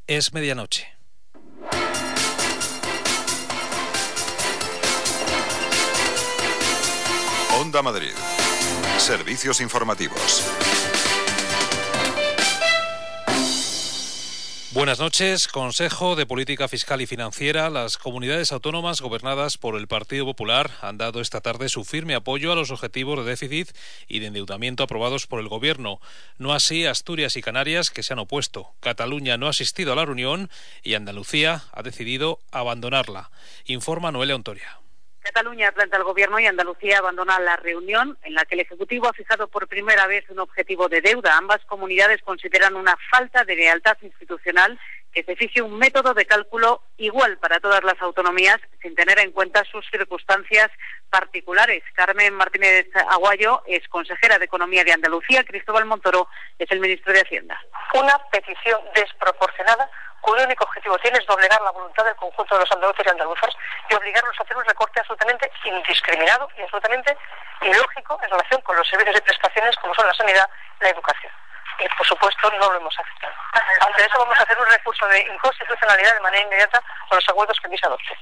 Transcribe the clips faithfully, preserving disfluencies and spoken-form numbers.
Es medianoche. Onda Madrid. Servicios informativos. Buenas noches. Consejo de Política Fiscal y Financiera. Las comunidades autónomas gobernadas por el Partido Popular han dado esta tarde su firme apoyo a los objetivos de déficit y de endeudamiento aprobados por el Gobierno. No así Asturias y Canarias, que se han opuesto. Cataluña no ha asistido a la reunión y Andalucía ha decidido abandonarla. Informa Noelia Ontoria. Cataluña planta al Gobierno y Andalucía abandona la reunión en la que el Ejecutivo ha fijado por primera vez un objetivo de deuda. Ambas comunidades consideran una falta de lealtad institucional que se fije un método de cálculo igual para todas las autonomías sin tener en cuenta sus circunstancias particulares. Carmen Martínez Aguayo es consejera de Economía de Andalucía. Cristóbal Montoro es el ministro de Hacienda. Una petición desproporcionada cuyo único objetivo tiene es doblegar la voluntad del conjunto de los andaluces y andaluzas y obligarlos a hacer un recorte absolutamente indiscriminado y absolutamente ilógico en relación con los servicios y prestaciones como son la sanidad y la educación. Y, por supuesto, no lo hemos aceptado. Ante eso vamos a hacer un recurso de inconstitucionalidad de manera inmediata con los acuerdos que aquí se adopten.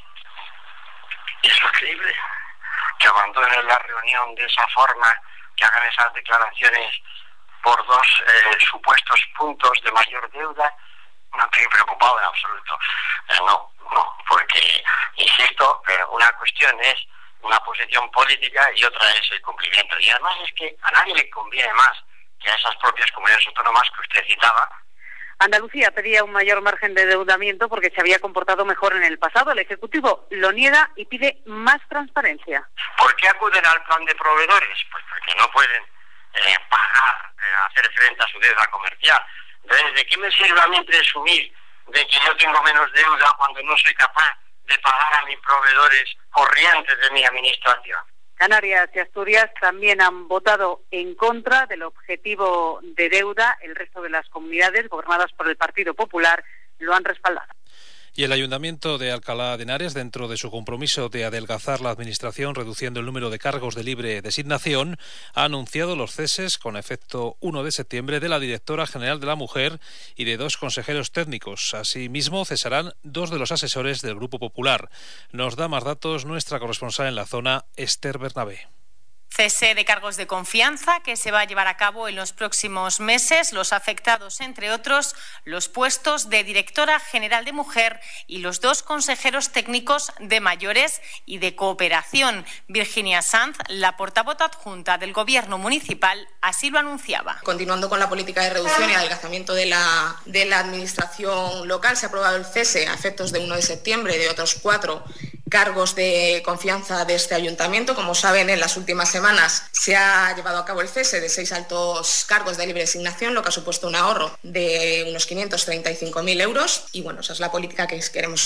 ¿Es lo creíble que abandonen la reunión de esa forma, que hagan esas declaraciones por dos eh, supuestos puntos de mayor deuda? No estoy preocupado en absoluto. Eh, no, no, porque, insisto, eh, una cuestión es una posición política y otra es el cumplimiento. Y además es que a nadie le conviene más que a esas propias comunidades autónomas que usted citaba. Andalucía pedía un mayor margen de endeudamiento porque se había comportado mejor en el pasado. El Ejecutivo lo niega y pide más transparencia. ¿Por qué acuden al plan de proveedores? Pues porque no pueden eh, pagar, eh, hacer frente a su deuda comercial. Entonces, ¿de qué me sirve a mí presumir de que yo tengo menos deuda cuando no soy capaz de pagar a mis proveedores corrientes de mi administración? Canarias y Asturias también han votado en contra del objetivo de deuda. El resto de las comunidades gobernadas por el Partido Popular lo han respaldado. Y el Ayuntamiento de Alcalá de Henares, dentro de su compromiso de adelgazar la administración reduciendo el número de cargos de libre designación, ha anunciado los ceses con efecto primero de septiembre de la directora general de la Mujer y de dos consejeros técnicos. Asimismo, cesarán dos de los asesores del Grupo Popular. Nos da más datos nuestra corresponsal en la zona, Esther Bernabé. Cese de cargos de confianza que se va a llevar a cabo en los próximos meses. Los afectados, entre otros, los puestos de directora general de Mujer y los dos consejeros técnicos de Mayores y de Cooperación. Virginia Sanz, la portavoz adjunta del Gobierno municipal, así lo anunciaba. Continuando con la política de reducción y adelgazamiento de la, de la administración local, se ha aprobado el cese a efectos de primero de septiembre de otros cuatro cargos de confianza de este ayuntamiento. Como saben, en las últimas semanas se ha llevado a cabo el cese de seis altos cargos de libre designación, lo que ha supuesto un ahorro de unos quinientos treinta y cinco mil euros. Y bueno, esa es la política que queremos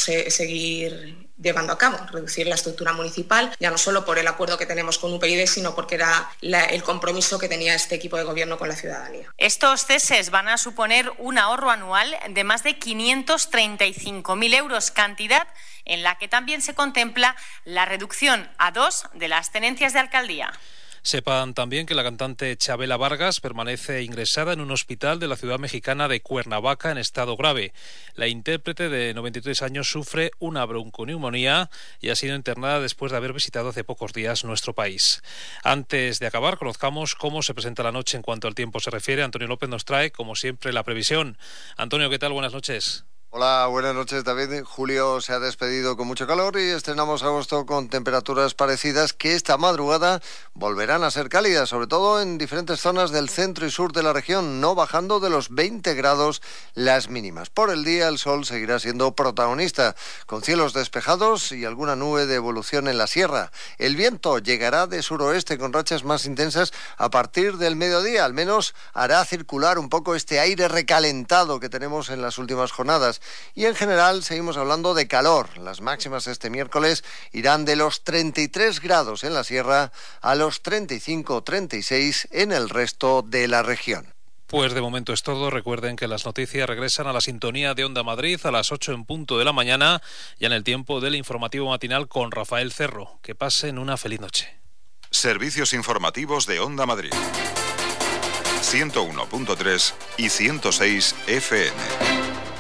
seguir llevando a cabo, reducir la estructura municipal, ya no solo por el acuerdo que tenemos con U P yD, sino porque era la, el compromiso que tenía este equipo de gobierno con la ciudadanía. Estos ceses van a suponer un ahorro anual de más de quinientos treinta y cinco mil euros, cantidad en la que también se contempla la reducción a dos de las tenencias de alcaldía. Sepan también que la cantante Chabela Vargas permanece ingresada en un hospital de la ciudad mexicana de Cuernavaca en estado grave. La intérprete de noventa y tres años sufre una bronconeumonía y ha sido internada después de haber visitado hace pocos días nuestro país. Antes de acabar, conozcamos cómo se presenta la noche en cuanto al tiempo se refiere. Antonio López nos trae, como siempre, la previsión. Antonio, ¿qué tal? Buenas noches. Hola, buenas noches, David. Julio se ha despedido con mucho calor y estrenamos agosto con temperaturas parecidas que esta madrugada volverán a ser cálidas, sobre todo en diferentes zonas del centro y sur de la región, no bajando de los veinte grados las mínimas. Por el día el sol seguirá siendo protagonista, con cielos despejados y alguna nube de evolución en la sierra. El viento llegará de suroeste con rachas más intensas a partir del mediodía, al menos hará circular un poco este aire recalentado que tenemos en las últimas jornadas. Y en general seguimos hablando de calor. Las máximas este miércoles irán de los treinta y tres grados en la sierra a los treinta y cinco treinta y seis en el resto de la región. Pues de momento es todo. Recuerden que las noticias regresan a la sintonía de Onda Madrid a las ocho en punto de la mañana, ya en el tiempo del informativo matinal con Rafael Cerro. Que pasen una feliz noche. Servicios informativos de Onda Madrid. ciento uno punto tres y ciento seis F M.